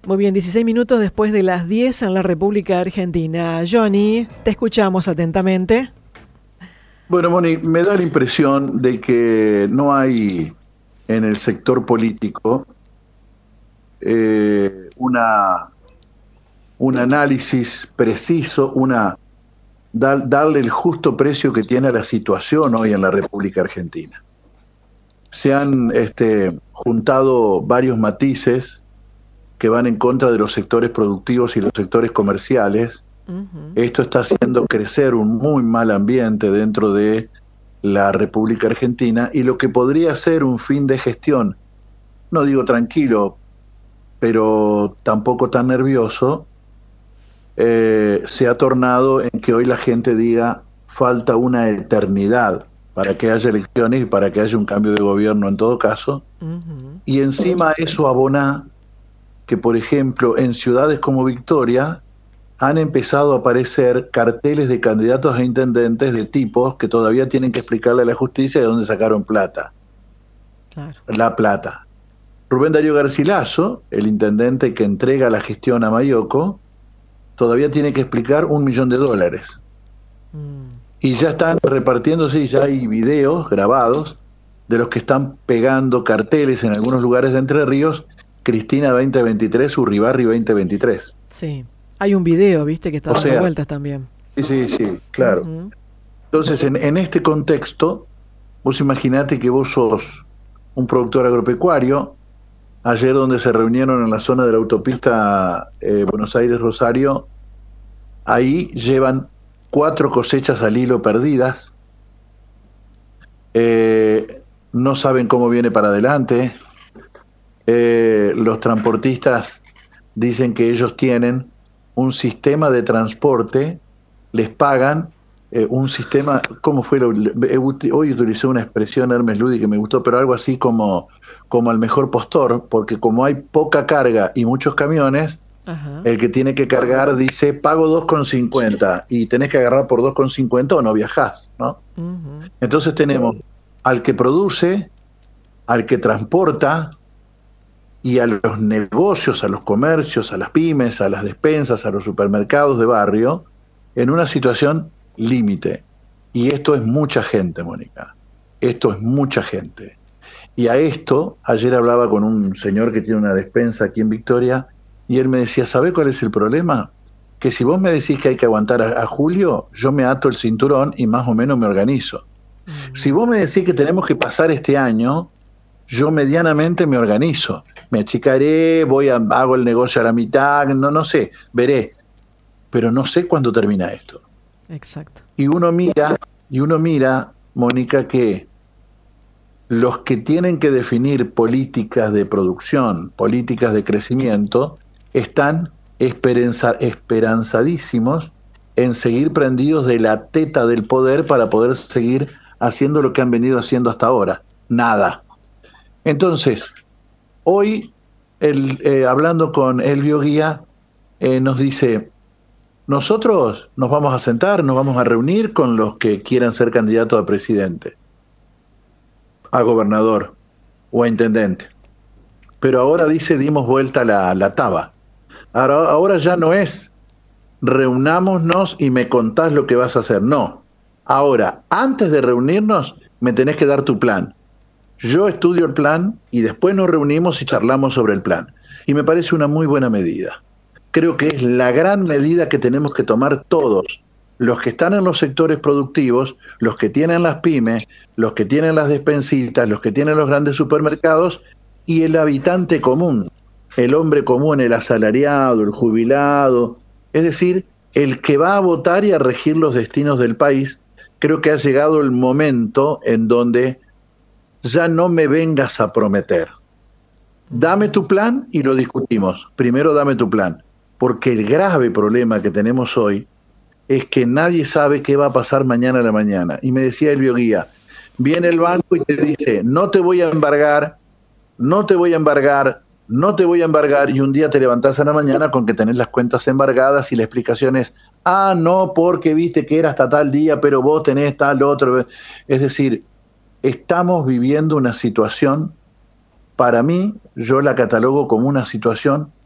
Muy bien, 16 minutos después de las 10 en la República Argentina. Johnny, te escuchamos atentamente. Bueno, Moni, me da la impresión de que no hay en el sector político un análisis preciso, darle el justo precio que tiene a la situación hoy en la República Argentina. Se han juntado varios matices que van en contra de los sectores productivos y los sectores comerciales. Esto está haciendo crecer un muy mal ambiente dentro de la República Argentina, y lo que podría ser un fin de gestión, no digo tranquilo, pero tampoco tan nervioso, se ha tornado en que hoy la gente diga falta una eternidad para que haya elecciones y para que haya un cambio de gobierno en todo caso. Y encima eso abona que, por ejemplo, en ciudades como Victoria han empezado a aparecer carteles de candidatos a intendentes de tipos que todavía tienen que explicarle a la justicia de dónde sacaron plata. Claro. La plata. Rubén Darío Garcilaso, el intendente que entrega la gestión a Mayoco, todavía tiene que explicar $1 millón. Y ya están repartiéndose, y ya hay videos grabados de los que están pegando carteles en algunos lugares de Entre Ríos: Cristina 2023, Urribarri 2023. Sí. Hay un video, viste, que está dando vueltas también. Sí, claro. Entonces, en este contexto, vos imaginate que vos sos un productor agropecuario. Ayer, donde se reunieron en la zona de la autopista Buenos Aires-Rosario, ahí llevan 4 cosechas al hilo perdidas. No saben cómo viene para adelante. Los transportistas dicen que ellos tienen un sistema de transporte, les pagan un sistema, ¿cómo fue? Hoy utilicé una expresión, Hermes Ludi, que me gustó, pero algo así como al mejor postor, porque como hay poca carga y muchos camiones, el que tiene que cargar dice, pago 2,50, y tenés que agarrar por 2,50 o no viajás, ¿no? Entonces tenemos al que produce, al que transporta, y a los negocios, a los comercios, a las pymes, a las despensas, a los supermercados de barrio, en una situación límite. Y esto es mucha gente, Mónica. Esto es mucha gente. Y a esto, ayer hablaba con un señor que tiene una despensa aquí en Victoria, y él me decía, ¿sabe cuál es el problema? Que si vos me decís que hay que aguantar a julio, yo me ato el cinturón y más o menos me organizo. Si vos me decís que tenemos que pasar este año, yo medianamente me organizo, me achicaré, hago el negocio a la mitad, no sé, veré, pero no sé cuándo termina esto. Exacto. Y uno mira, Mónica, que los que tienen que definir políticas de producción, políticas de crecimiento, están esperanzadísimos en seguir prendidos de la teta del poder para poder seguir haciendo lo que han venido haciendo hasta ahora. Nada. Entonces, hoy, hablando con Elvio Guía, nos dice, nosotros nos vamos a sentar, nos vamos a reunir con los que quieran ser candidatos a presidente, a gobernador o a intendente. Pero ahora dice, dimos vuelta la taba. Ahora ya no es reunámonos y me contás lo que vas a hacer. No. Ahora, antes de reunirnos, me tenés que dar tu plan. Yo estudio el plan y después nos reunimos y charlamos sobre el plan. Y me parece una muy buena medida. Creo que es la gran medida que tenemos que tomar todos, los que están en los sectores productivos, los que tienen las pymes, los que tienen las despensitas, los que tienen los grandes supermercados, y el habitante común, el hombre común, el asalariado, el jubilado, es decir, el que va a votar y a regir los destinos del país. Creo que ha llegado el momento en donde ya no me vengas a prometer. Dame tu plan y lo discutimos. Primero dame tu plan, porque el grave problema que tenemos hoy es que nadie sabe qué va a pasar mañana a la mañana. Y me decía Elvio Guía, viene el banco y te dice, no te voy a embargar, no te voy a embargar, no te voy a embargar, y un día te levantás a la mañana con que tenés las cuentas embargadas y la explicación es, no, porque viste que era hasta tal día, pero vos tenés tal otro. Es decir, estamos viviendo una situación, para mí, yo la catalogo como una situación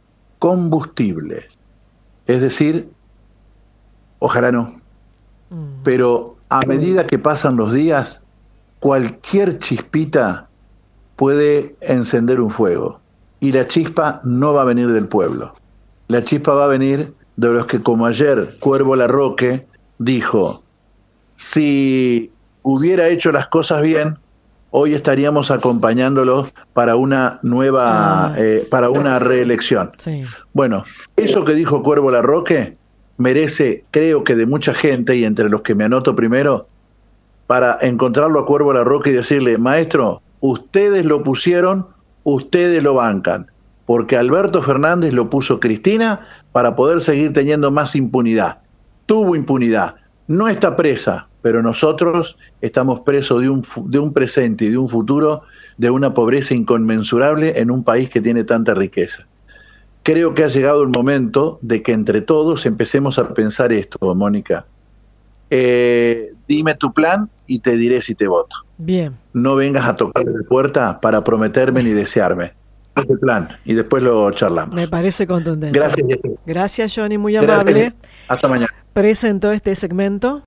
combustible. Es decir, ojalá no. Pero a medida que pasan los días, cualquier chispita puede encender un fuego. Y la chispa no va a venir del pueblo. La chispa va a venir de los que, como ayer Cuervo Larroque dijo, si hubiera hecho las cosas bien, hoy estaríamos acompañándolos para una nueva, para una reelección. Sí. Bueno, eso que dijo Cuervo Larroque merece, creo que de mucha gente, y entre los que me anoto primero, para encontrarlo a Cuervo Larroque y decirle, maestro, ustedes lo pusieron, ustedes lo bancan, porque Alberto Fernández lo puso Cristina para poder seguir teniendo más impunidad. Tuvo impunidad, no está presa, pero nosotros estamos presos de un presente y de un futuro, de una pobreza inconmensurable en un país que tiene tanta riqueza. Creo que ha llegado el momento de que entre todos empecemos a pensar esto, Mónica. Dime tu plan y te diré si te voto. Bien. No vengas a tocar la puerta para prometerme ni desearme. Haz el plan y después lo charlamos. Me parece contundente. Gracias. Gracias, Johnny, muy amable. Gracias. Hasta mañana. Presentó este segmento